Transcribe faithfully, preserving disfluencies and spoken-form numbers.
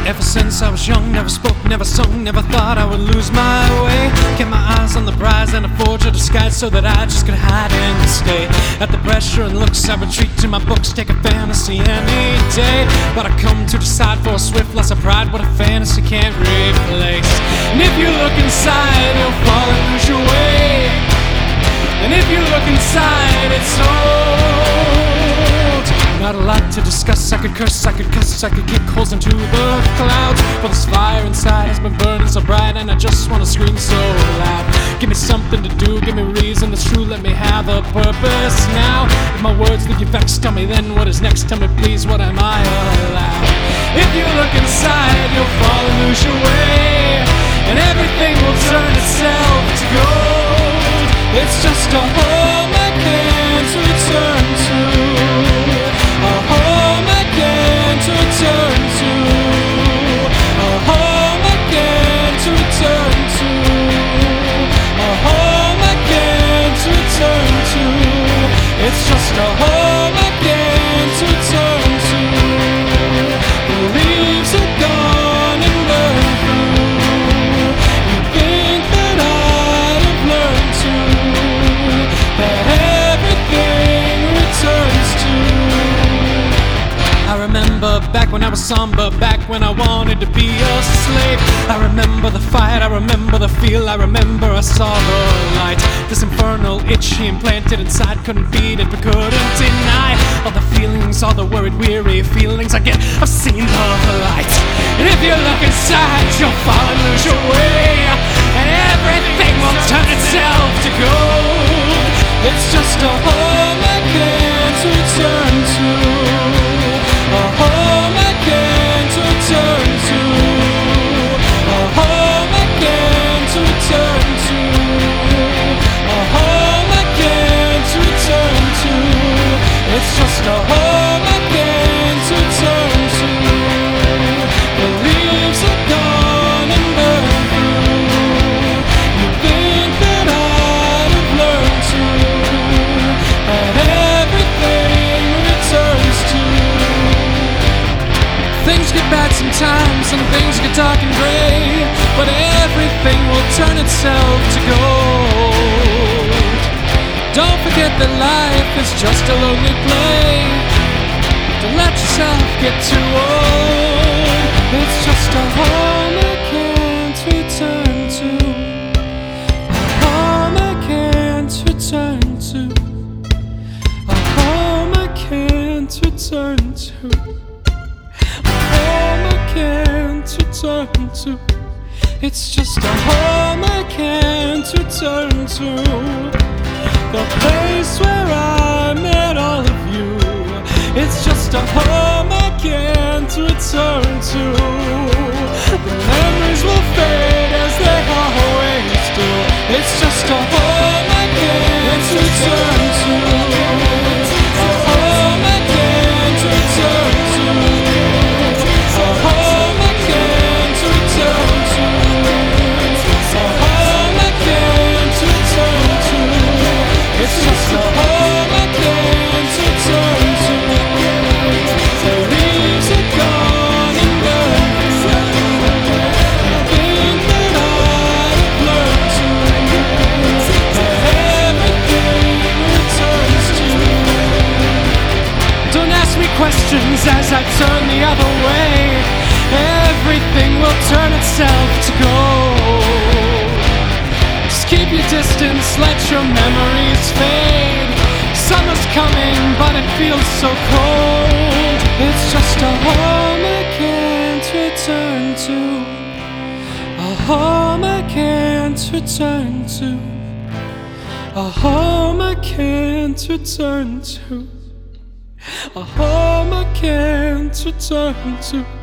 Ever since I was young, never spoke, never sung, never thought I would lose my way. Kept my eyes on the prize and I forged a disguise so that I just could hide and stay. At the pressure and looks, I retreat to my books, take a fantasy any day. But I come to decide for a swift loss of pride what a fantasy can't replace. And if you look inside, you'll fall and lose your way. And if you look inside, it's old. Not a lot to discuss, I could curse, I could cuss, I could kick holes into the clouds. For this fire inside has been burning so bright and I just wanna scream so loud. Give me something to do, give me reason that's true, let me have a purpose now. If my words leave you vexed, tell me then what is next, tell me please what am I allowed. If you look inside, you'll fall and lose your way, and everything will turn itself to gold. It's just a home I can't return to. A home I can't return to. A home I can't return to. A home I can't return to. It's just a home I can't return to. The leaves are gone and burned through. You think that I'd have learned to, that everything returns to. I remember back when I was somber, back when I wanted to be a slave. I remember the fight, I remember the feel, I remember I saw the light. This infernal itch he implanted inside, couldn't beat it but couldn't deny. All the feelings, all the worried, weary feelings I get, I've seen the light. And if you look inside, you'll fall and lose your way, and everything will turn itself to gold. It's just a home I can't return to. A home I can't return to. A home I can't return to. A home I can't return to. It's just a home I can't return to. The leaves are gone and burned through. You think that I'd have learned to, that everything returns to. Things get bad sometimes and things get dark and gray, but everything will turn itself to gold. Don't forget that life is just a lonely play. Don't let yourself get too old. It's just a home I can't return to. A home I can't return to. A home I can't return to. Can't return to. It's just a home I can't return to. The place where I met all of you. It's just a home I can't return to. The memories will fade as they always do. It's just a home I can't return to. A home I can't return to. A home I can't return to. A home I can't return to. It's just a home I can't return to. The leaves are gone and burned through. You think that I'd have learned to, that everything returns to. Don't ask me questions as I turn the other way. Everything will turn itself to gold. Just keep your distance, let your memories fade. Summer's coming, but it feels so cold. It's just a home I can't return to. A home I can't return to. A home I can't return to. A home I can't return to.